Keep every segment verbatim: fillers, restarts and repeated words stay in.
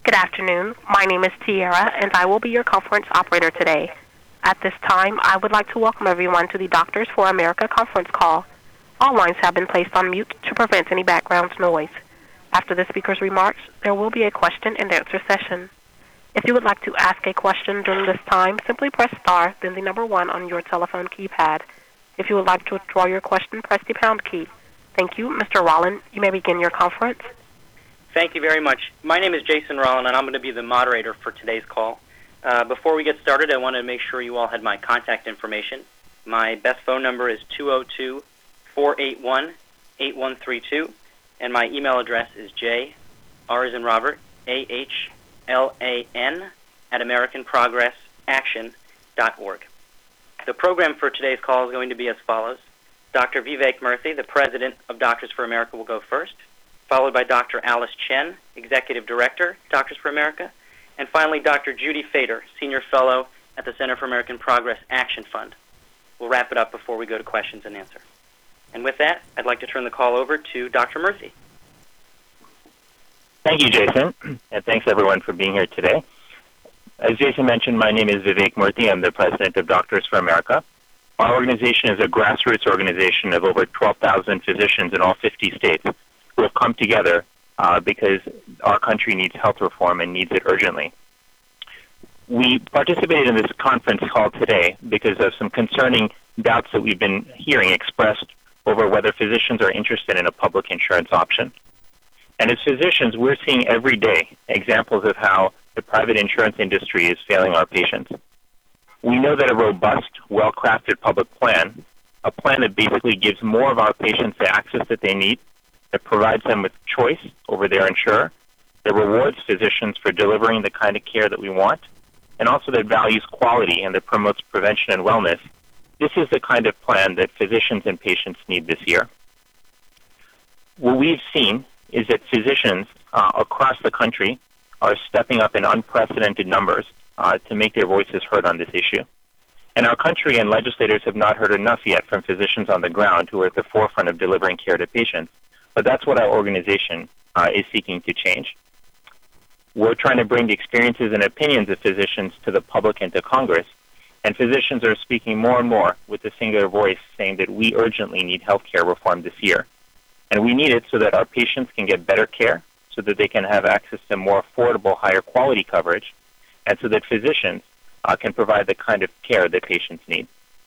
Good afternoon. My name is Tiara, and I will be your conference operator today. At this time, I would like to welcome everyone to the Doctors for America conference call. All lines have been placed on mute to prevent any background noise. After the speaker's remarks, there will be a question and answer session. If you would like to ask a question during this time, simply press star, then the number one on your telephone keypad. If you would like to withdraw your question, press the pound key. Thank you. Mister Rollin, you may begin your conference. Thank you very much. My name is Jason Rollin, and I'm going to be the moderator for today's call. Uh, before we get started, I want to make sure you all had my contact information. My best phone number is two oh two, four eight one, eight one three two, and my email address is j, R as in Robert, A H L A N, at american progress action dot org. The program for today's call is going to be as follows. Doctor Vivek Murthy, the president of Doctors for America, will go first, followed by Doctor Alice Chen, Executive Director, Doctors for America, and finally Doctor Judy Fader, Senior Fellow at the Center for American Progress Action Fund. We'll wrap it up before we go to questions and answer. And with that, I'd like to turn the call over to Doctor Murthy. Thank you, Jason, and thanks everyone for being here today. As Jason mentioned, my name is Vivek Murthy. I'm the president of Doctors for America. Our organization is a grassroots organization of over twelve thousand physicians in all fifty states who have come together uh, because our country needs health reform and needs it urgently. We participated in this conference call today because of some concerning doubts that we've been hearing expressed over whether physicians are interested in a public insurance option. And as physicians, we're seeing every day examples of how the private insurance industry is failing our patients. We know that a robust, well-crafted public plan, a plan that basically gives more of our patients the access that they need, that provides them with choice over their insurer, that rewards physicians for delivering the kind of care that we want, and also that values quality and that promotes prevention and wellness. This is the kind of plan that physicians and patients need this year. What we've seen is that physicians uh, across the country are stepping up in unprecedented numbers uh, to make their voices heard on this issue. And our country and legislators have not heard enough yet from physicians on the ground who are at the forefront of delivering care to patients. But that's what our organization uh, is seeking to change. We're trying to bring the experiences and opinions of physicians to the public and to Congress, and physicians are speaking more and more with a singular voice saying that we urgently need health care reform this year. And we need it so that our patients can get better care, so that they can have access to more affordable, higher quality coverage, and so that physicians uh, can provide the kind of care that patients need.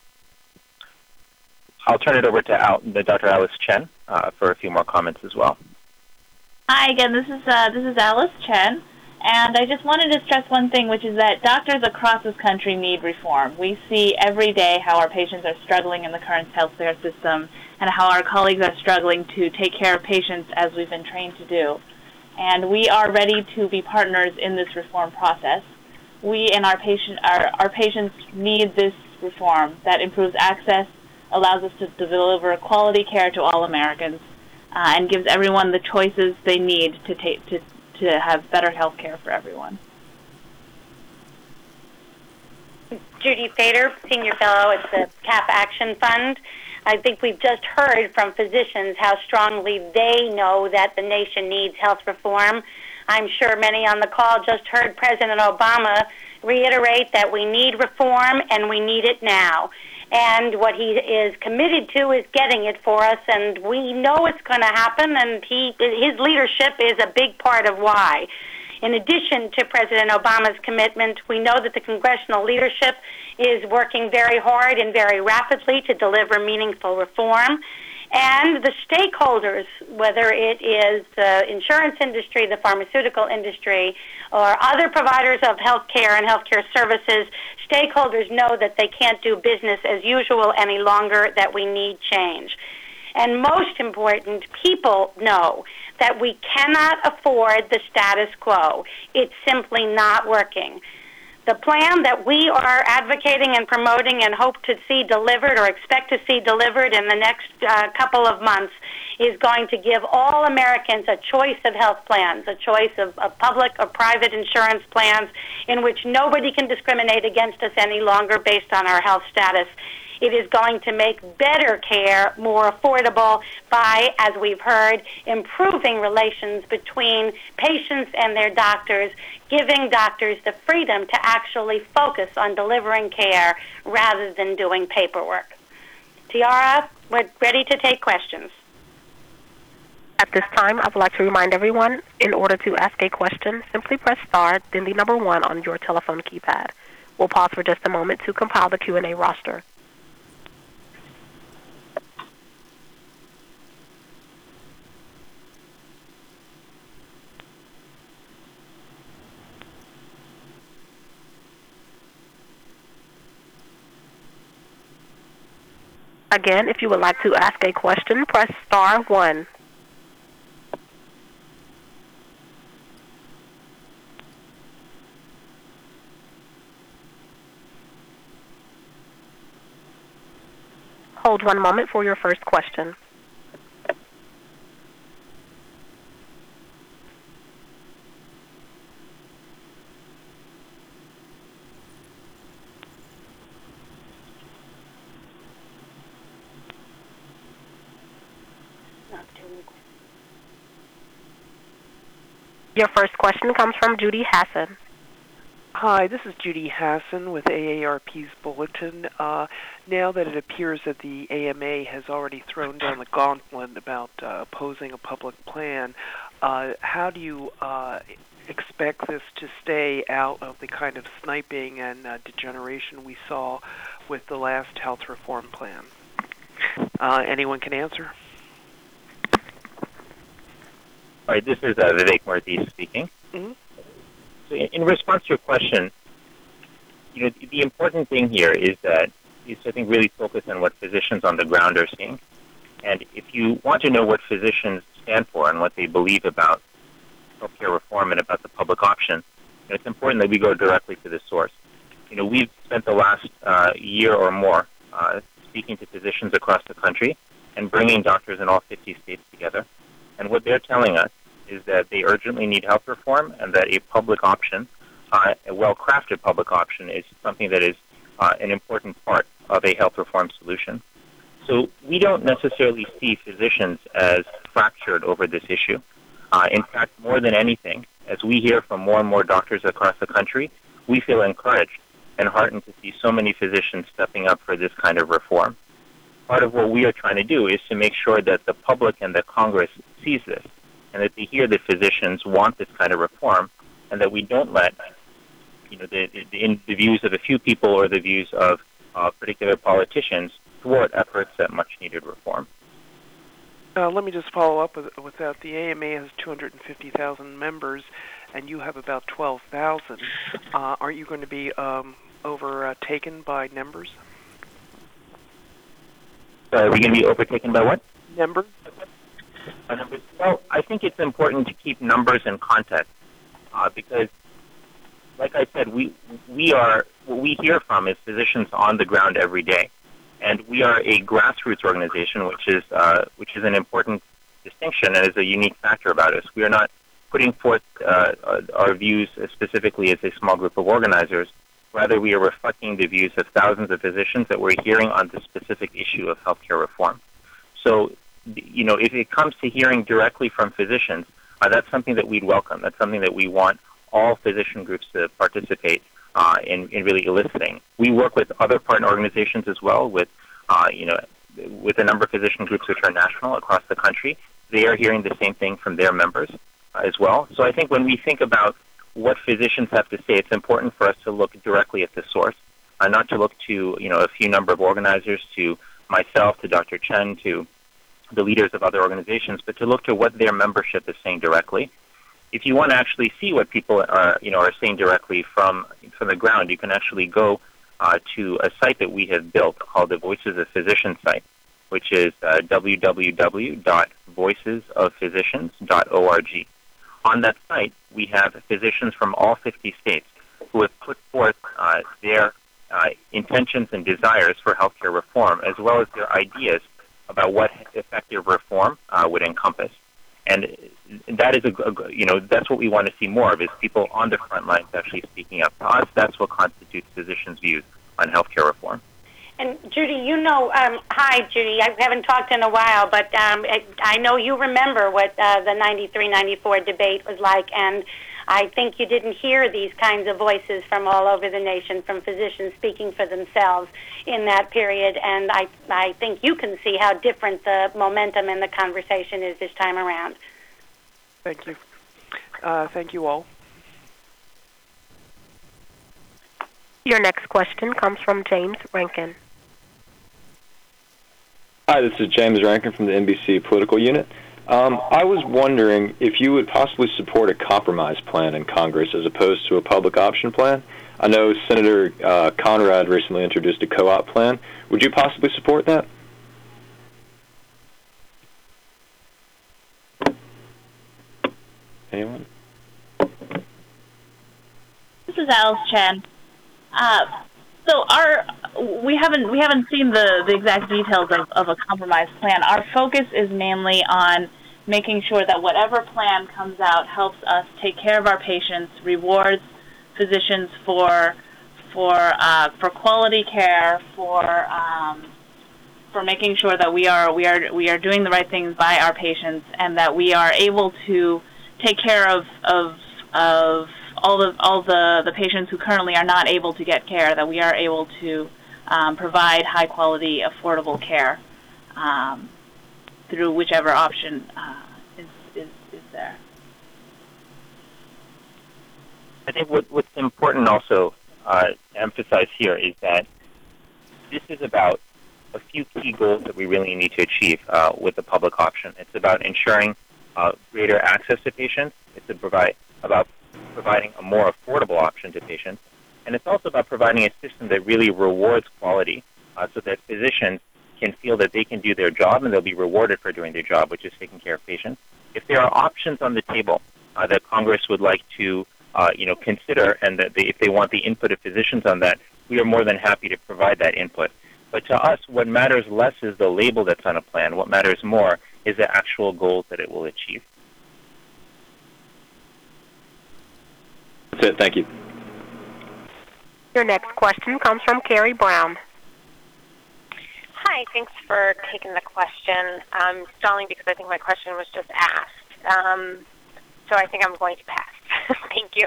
I'll turn it over to Al, Doctor Alice Chen uh, for a few more comments as well. Hi again, this is uh, this is Alice Chen, and I just wanted to stress one thing, which is that doctors across this country need reform. We see every day how our patients are struggling in the current healthcare system, and how our colleagues are struggling to take care of patients as we've been trained to do. And we are ready to be partners in this reform process. We and our patient, our, our patients need this reform that improves access, allows us to deliver quality care to all Americans, uh, and gives everyone the choices they need to take to to have better health care for everyone. Judy Fader, Senior Fellow at the C A P Action Fund. I think we've just heard from physicians how strongly they know that the nation needs health reform. I'm sure many on the call just heard President Obama reiterate that we need reform and we need it now. And what he is committed to is getting it for us, and we know it's going to happen, and he, his leadership is a big part of why. In addition to President Obama's commitment, we know that the congressional leadership is working very hard and very rapidly to deliver meaningful reform. And the stakeholders, whether it is the insurance industry, the pharmaceutical industry, or other providers of health care and healthcare services, stakeholders know that they can't do business as usual any longer, that we need change. And most important, people know that we cannot afford the status quo. It's simply not working. The plan that we are advocating and promoting and hope to see delivered or expect to see delivered in the next uh, couple of months is going to give all Americans a choice of health plans, a choice of, of public or private insurance plans in which nobody can discriminate against us any longer based on our health status. It is going to make better care more affordable by, as we've heard, improving relations between patients and their doctors, giving doctors the freedom to actually focus on delivering care rather than doing paperwork. Tiara, we're ready to take questions. At this time, I would like to remind everyone, in order to ask a question, simply press star, then the number one on your telephone keypad. We'll pause for just a moment to compile the Q and A roster. Again, if you would like to ask a question, press star one. Hold one moment for your first question. Your first question comes from Judy Hassan. Hi, this is Judy Hassan with A A R P's Bulletin. Uh, now that it appears that the A M A has already thrown down the gauntlet about uh, opposing a public plan, uh, how do you uh, expect this to stay out of the kind of sniping and uh, degeneration we saw with the last health reform plan? Uh, anyone can answer? All right, this is uh, Vivek Murthy speaking. Mm-hmm. So in, in response to your question, you know, the, the important thing here is that is I think really focus on what physicians on the ground are seeing. And if you want to know what physicians stand for and what they believe about healthcare reform and about the public option, you know, it's important that we go directly to the source. You know, we've spent the last uh, year or more uh, speaking to physicians across the country and bringing doctors in all fifty states together. And what they're telling us is that they urgently need health reform and that a public option, uh, a well-crafted public option, is something that is uh, an important part of a health reform solution. So we don't necessarily see physicians as fractured over this issue. Uh, in fact, more than anything, as we hear from more and more doctors across the country, we feel encouraged and heartened to see so many physicians stepping up for this kind of reform. Part of what we are trying to do is to make sure that the public and the Congress sees this, and that they hear that physicians want this kind of reform, and that we don't let, you know, the, the, the views of a few people or the views of uh, particular politicians thwart efforts at much-needed reform. Uh, let me just follow up with, with that. The A M A has two hundred fifty thousand members, and you have about twelve thousand. Uh, aren't you going to be um, overtaken by numbers? So are we going to be overtaken by what? Numbers. By numbers. Well, I think it's important to keep numbers in context uh, because, like I said, we we are what we hear from is physicians on the ground every day, and we are a grassroots organization, which is uh, which is an important distinction and is a unique factor about us. We are not putting forth uh, our views specifically as a small group of organizers. Rather, we are reflecting the views of thousands of physicians that we're hearing on the specific issue of healthcare reform. So, you know, if it comes to hearing directly from physicians, uh, that's something that we'd welcome. That's something that we want all physician groups to participate uh, in, in really eliciting. We work with other partner organizations as well, with, uh, you know, with a number of physician groups which are national across the country. They are hearing the same thing from their members uh, as well. So I think when we think about what physicians have to say, it's important for us to look directly at the source, uh, not to look to, you know, a few number of organizers, to myself, to Doctor Chen, to the leaders of other organizations, but to look to what their membership is saying directly. If you want to actually see what people are, you know, are saying directly from from the ground, you can actually go uh, to a site that we have built called the Voices of Physicians site, which is uh, w w w dot voices of physicians dot org. On that site, we have physicians from all fifty states who have put forth uh, their uh, intentions and desires for healthcare reform, as well as their ideas about what effective reform uh, would encompass. And that is, a, a, you know, that's what we want to see more of, is people on the front lines actually speaking up. To us, that's what constitutes physicians' views on healthcare reform. And Judy, you know, um, hi, Judy. I haven't talked in a while, but um, I, I know you remember what uh, the ninety-three ninety-four debate was like, and I think you didn't hear these kinds of voices from all over the nation, from physicians speaking for themselves in that period, and I, I think you can see how different the momentum and the conversation is this time around. Thank you. Uh, thank you all. Your next question comes from James Rankin. Hi, this is James Rankin from the N B C Political Unit. Um, I was wondering if you would possibly support a compromise plan in Congress as opposed to a public option plan. I know Senator uh, Conrad recently introduced a co-op plan. Would you possibly support that? Anyone? This is Alice Chen. Uh, so our we haven't we haven't seen the, the exact details of, of a compromise plan. Our focus is mainly on making sure that whatever plan comes out helps us take care of our patients, rewards physicians for for uh, for quality care, for um, for making sure that we are we are we are doing the right things by our patients, and that we are able to take care of of of all the all the, the patients who currently are not able to get care, that we are able to um, provide high quality, affordable care um, through whichever option uh, is, is is there. I think what, what's important also uh, to emphasize here is that this is about a few key goals that we really need to achieve uh, with the public option. It's about ensuring uh, greater access to patients. It's to provide, about providing a more affordable option to patients. And it's also about providing a system that really rewards quality uh, so that physicians can feel that they can do their job and they'll be rewarded for doing their job, which is taking care of patients. If there are options on the table uh, that Congress would like to Uh, you know, consider, and that they, if they want the input of physicians on that, we are more than happy to provide that input. But to us, what matters less is the label that's on a plan. What matters more is the actual goals that it will achieve. That's it. Thank you. Your next question comes from Carrie Brown. Hi, thanks for taking the question. I'm stalling because I think my question was just asked. Um, so I think I'm going to pass. Thank you.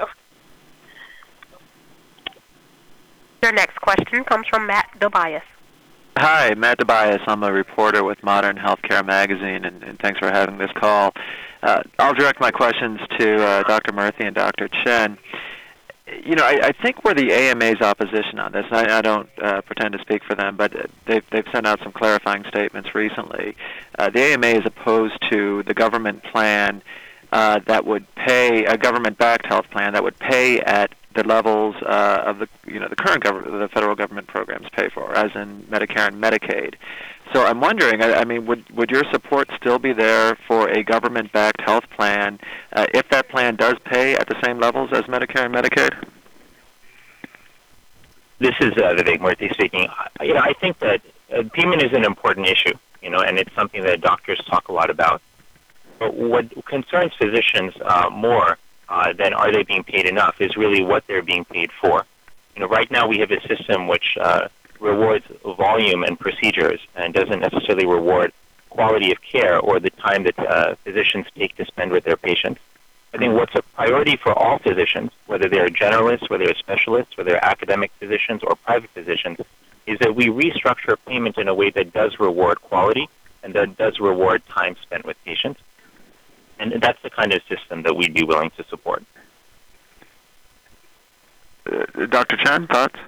Your next question comes from Matt Tobias. Hi, Matt Tobias. I'm a reporter with Modern Healthcare Magazine, and, and thanks for having this call. Uh, I'll direct my questions to uh, Doctor Murthy and Doctor Chen. You know, I, I think where the A M A's opposition on this, and I, I don't uh, pretend to speak for them, but they've, they've sent out some clarifying statements recently. Uh, the A M A is opposed to the government plan Uh, that would pay a government-backed health plan that would pay at the levels uh, of the you know the current government, the federal government programs pay for, as in Medicare and Medicaid. So I'm wondering, I, I mean, would would your support still be there for a government-backed health plan uh, if that plan does pay at the same levels as Medicare and Medicaid? This is uh, Vivek Murthy speaking. You know, I think that uh, payment is an important issue, you know, and it's something that doctors talk a lot about. But what concerns physicians uh, more uh, than are they being paid enough is really what they're being paid for. You know, right now we have a system which uh, rewards volume and procedures and doesn't necessarily reward quality of care or the time that uh, physicians take to spend with their patients. I think what's a priority for all physicians, whether they're generalists, whether they're specialists, whether they're academic physicians or private physicians, is that we restructure payment in a way that does reward quality and that does reward time spent with patients. And that's the kind of system that we'd be willing to support. Uh, Doctor Chen, thoughts?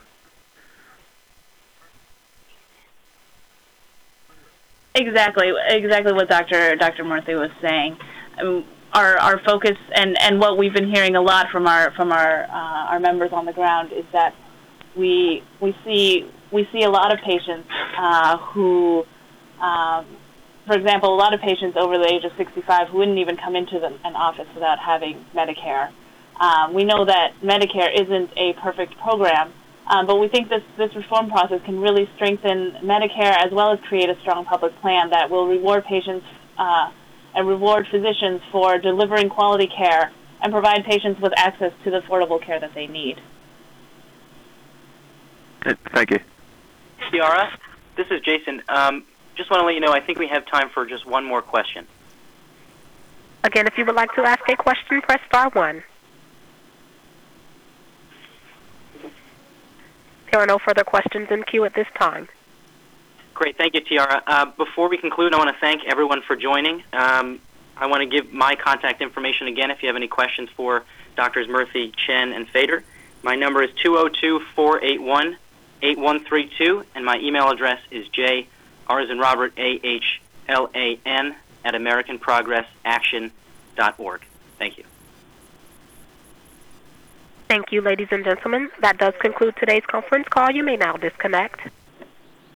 Exactly, exactly what Doctor Doctor Murthy was saying. Um, our our focus and, and what we've been hearing a lot from our from our uh, our members on the ground is that we we see we see a lot of patients uh, who. Um, For example, a lot of patients over the age of sixty-five who wouldn't even come into the, an office without having Medicare. Um, we know that Medicare isn't a perfect program, Um, but we think this, this reform process can really strengthen Medicare as well as create a strong public plan that will reward patients uh, and reward physicians for delivering quality care and provide patients with access to the affordable care that they need. Thank you. Tiara, this is Jason. Um, just want to let you know, I think we have time for just one more question. Again, if you would like to ask a question, press star one. There are no further questions in queue at this time. Great. Thank you, Tiara. Uh, before we conclude, I want to thank everyone for joining. Um, I want to give my contact information again if you have any questions for Doctors Murthy, Chen, and Fader. My number is two oh two, four eight one, eight one three two, and my email address is j, R as in Robert, A H L A N, at american progress action dot org. Thank you. Thank you, ladies and gentlemen. That does conclude today's conference call. You may now disconnect.